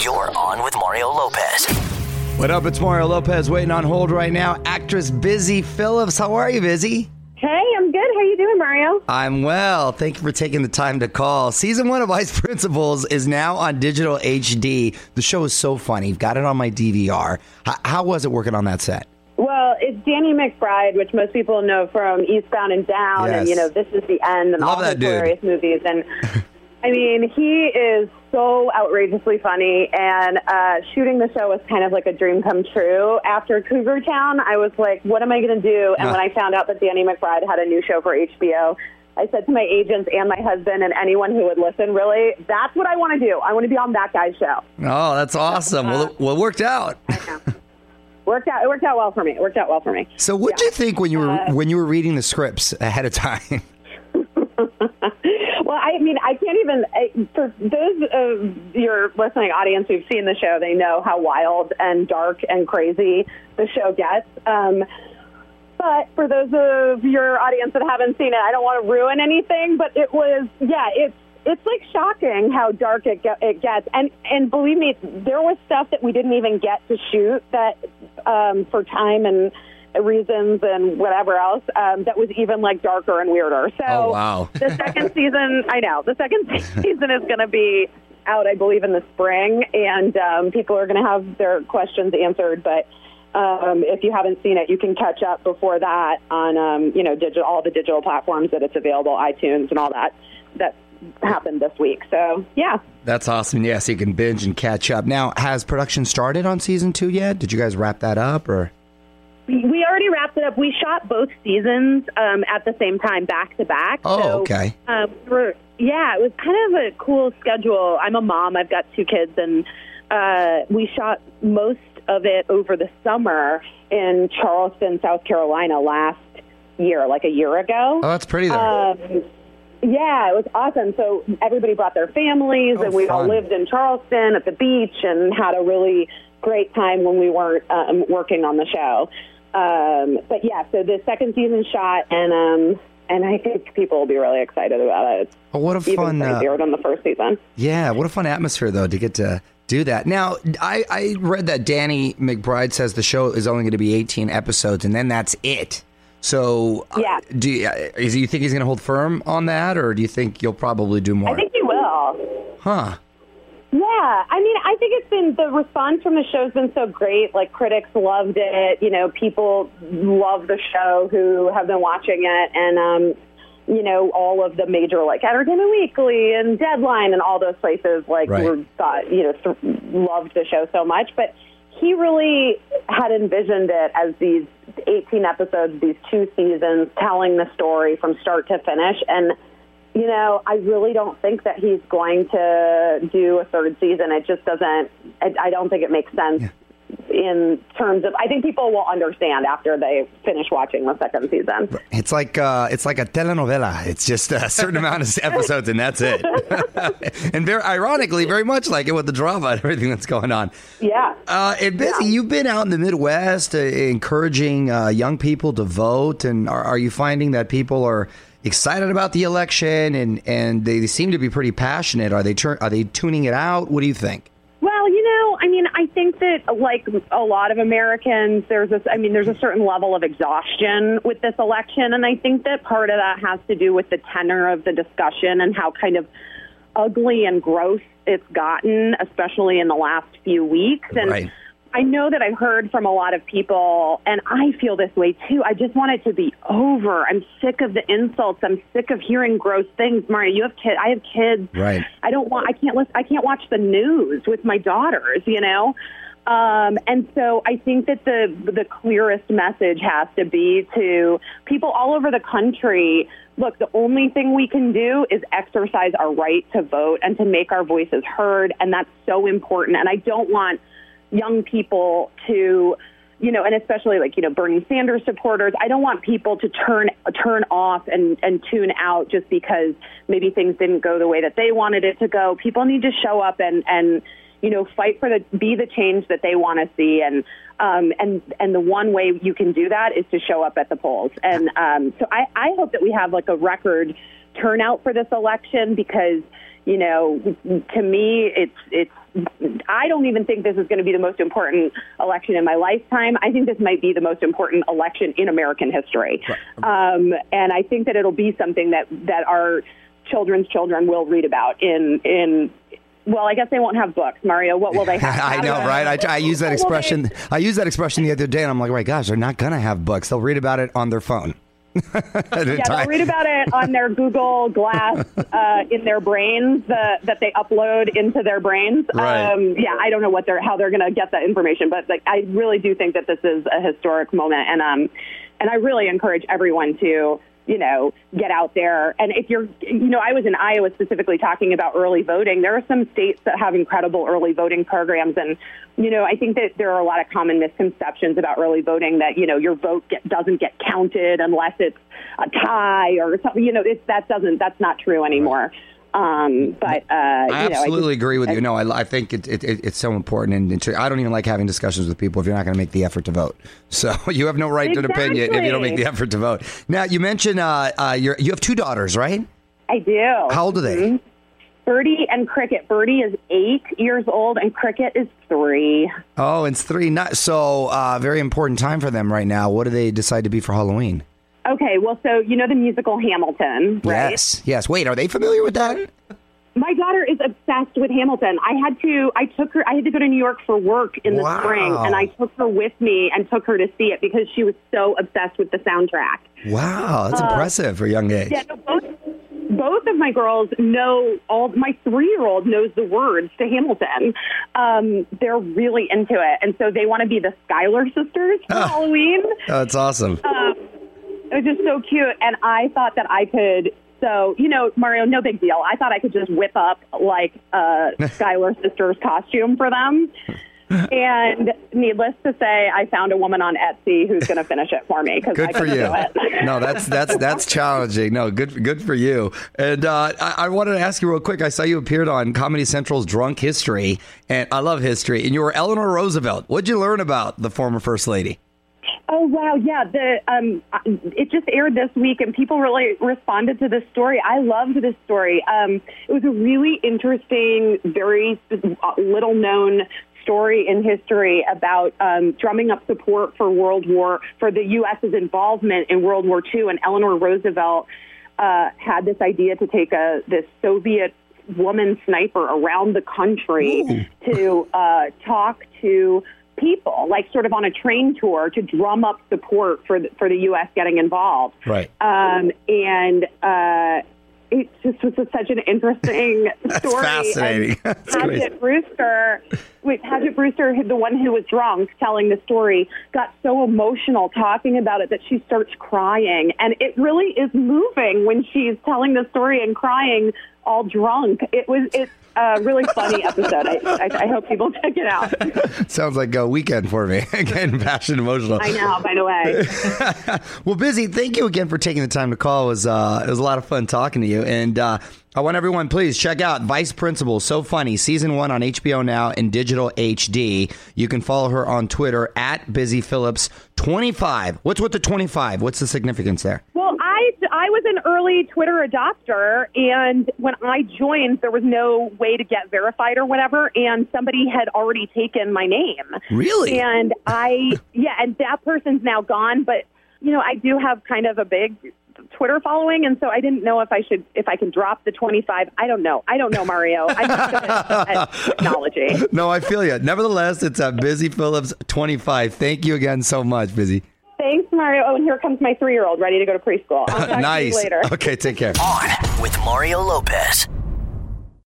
You're on with Mario Lopez. What up? It's Mario Lopez waiting on hold right now. Actress Busy Phillips. How are you, Busy? Hey, I'm good. How you doing, Mario? I'm well. Thank you for taking the time to call. Season 1 of Ice Principals is now on digital HD. The show is so funny. Got it on my DVR. How was it working on that set? Well, it's Danny McBride, which most people know from Eastbound and Down, Yes. and, This Is the End, and Love all that his dude. hilarious movies. And, I mean, he is so outrageously funny, and shooting the show was kind of like a dream come true. After Cougar Town, I was like, what am I going to do? And when I found out that Danny McBride had a new show for HBO, I said to my agents and my husband and anyone who would listen, really, that's what I want to do. I want to be on that guy's show. Oh, that's awesome. Well, it worked out. I know. It worked out well for me. So what did you think when you were reading the scripts ahead of time? Well, I mean, I can't even, for those of your listening audience who've seen the show, they know how wild and dark and crazy the show gets. But for those of your audience that haven't seen it, I don't want to ruin anything, but it was, it's like shocking how dark it gets. And believe me, there was stuff that we didn't even get to shoot that for time and reasons and whatever else that was even like darker and weirder. So Oh, wow. the second season is going to be out, I believe, in the spring, and people are going to have their questions answered. But if you haven't seen it, you can catch up before that on all the digital platforms that it's available, iTunes and all that happened this week. So yeah, That's awesome. Yeah, so you can binge and catch up. Now, has production started on season 2 yet? Did you guys wrap that up, or? we already wrapped it up. We shot both seasons at the same time, back to back. Oh, okay. It was kind of a cool schedule. I'm a mom. I've got 2 kids, and we shot most of it over the summer in Charleston, South Carolina last year, like a year ago. Oh, that's pretty there. Yeah, it was awesome. So everybody brought their families, and we all fun. lived in Charleston at the beach and had a really great time when we weren't working on the show. But yeah, so the second season shot, and I think people will be really excited about it. Oh, what a fun! Even crazier than the first season. Yeah, what a fun atmosphere though to get to do that. Now, I read that Danny McBride says the show is only going to be 18 episodes, and then that's it. So, Yeah. Do you think he's going to hold firm on that, or do you think you'll probably do more? I think he will. Huh? Yeah, I mean, I think the response from the show's been so great. Like, critics loved it. People love the show who have been watching it. And, all of the major, like, Entertainment Weekly and Deadline and all those places, like, Right. loved the show so much. But he really had envisioned it as these 18 episodes, these 2 seasons, telling the story from start to finish. And I really don't think that he's going to do a 3rd season. It just doesn't, I don't think it makes sense in terms of, I think people will understand after they finish watching the 2nd season. It's like a telenovela. It's just a certain amount of episodes, and that's it. And very ironically, very much like it with the drama and everything that's going on. Yeah. And Busy, you've been out in the Midwest encouraging young people to vote, and are you finding that people are excited about the election and they seem to be pretty passionate? Are they tuning it out? What do you think? Well, I think that, like a lot of Americans, there's a certain level of exhaustion with this election, and I think that part of that has to do with the tenor of the discussion and how kind of ugly and gross it's gotten, especially in the last few weeks. And Right. I know that I've heard from a lot of people, and I feel this way too. I just want it to be over. I'm sick of the insults. I'm sick of hearing gross things. Mario, you have kids. I have kids. Right. I can't watch the news with my daughters. And so I think that the clearest message has to be to people all over the country. Look, the only thing we can do is exercise our right to vote and to make our voices heard, and that's so important. And I don't want young people to, and especially Bernie Sanders supporters, I don't want people to turn off and tune out just because maybe things didn't go the way that they wanted it to go. People need to show up and fight be the change that they want to see. And the one way you can do that is to show up at the polls. And so I hope that we have a record turnout for this election because, to me, I I don't even think this is going to be the most important election in my lifetime. I think this might be the most important election in American history. And I think that it'll be something that our children's children will read about well, I guess they won't have books, Mario. What will they have? I know, right? I use that expression. I used that expression the other day, and I'm like, right, gosh, they're not going to have books. They'll read about it on their phone. They'll read about it on their Google Glass in their brains that they upload into their brains. Right. I don't know how they're going to get that information, but I really do think that this is a historic moment, and I really encourage everyone to get out there. And if you're, I was in Iowa specifically talking about early voting. There are some states that have incredible early voting programs. And, I think that there are a lot of common misconceptions about early voting that, your vote doesn't get counted unless it's a tie or something. That's not true anymore. I absolutely agree with you. No, I think it's so important, and I don't even like having discussions with people if you're not going to make the effort to vote. So you have no right to an opinion if you don't make the effort to vote. Now, you mentioned you have 2 daughters, right? I do. How old are they? Birdie and Cricket. Birdie is 8 years old, and Cricket is 3. Oh, it's 3. So very important time for them right now. What do they decide to be for Halloween? Okay, well, so the musical Hamilton, right? Yes. Wait, are they familiar with that? My daughter is obsessed with Hamilton. I had to go to New York for work in the spring, and I took her with me and took her to see it because she was so obsessed with the soundtrack. Wow, that's impressive for a young age. Yeah, both of my girls know my 3-year-old knows the words to Hamilton. They're really into it, and so they want to be the Schuyler sisters for Halloween. Oh, that's awesome. It was just so cute, and I thought that I could. So, Mario, no big deal. I thought I could just whip up like a Schuyler Sisters costume for them. And needless to say, I found a woman on Etsy who's going to finish it for me because I couldn't do it. No, that's challenging. No, good for you. And I wanted to ask you real quick. I saw you appeared on Comedy Central's Drunk History, and I love history. And you were Eleanor Roosevelt. What'd you learn about the former First Lady? Oh, wow. Yeah. It just aired this week and people really responded to this story. I loved this story. It was a really interesting, very little known story in history about drumming up support for the U.S.'s involvement in World War II. And Eleanor Roosevelt had this idea to take this Soviet woman sniper around the country to talk to people, like sort of on a train tour to drum up support for the U.S. getting involved. Right. It just was such an interesting story. Fascinating. Paget Brewster, the one who was drunk telling the story, got so emotional talking about it that she starts crying. And it really is moving when she's telling the story and crying all drunk. It's a really funny episode. I hope people check it out. Sounds like a weekend for me. Again, passionate, emotional. I know, by the way. Well, Busy, thank you again for taking the time to call. It was a lot of fun talking to you. And I want everyone, please check out Vice Principal, So Funny, Season 1 on HBO Now in digital HD. You can follow her on Twitter at BusyPhillips25. What's with the 25? What's the significance there? Well, I was an early Twitter adopter, and when I joined, there was no way to get verified or whatever, and somebody had already taken my name. Really? And and that person's now gone, but, I do have kind of a big Twitter following, and so I didn't know if I can drop the 25. I don't know, Mario. I'm not good at technology. No, I feel you. Nevertheless, it's Busy Phillips 25. Thank you again so much, Busy. Thanks, Mario. Oh, and here comes my 3-year-old ready to go to preschool. I'll talk to you later. Okay, take care. On with Mario Lopez.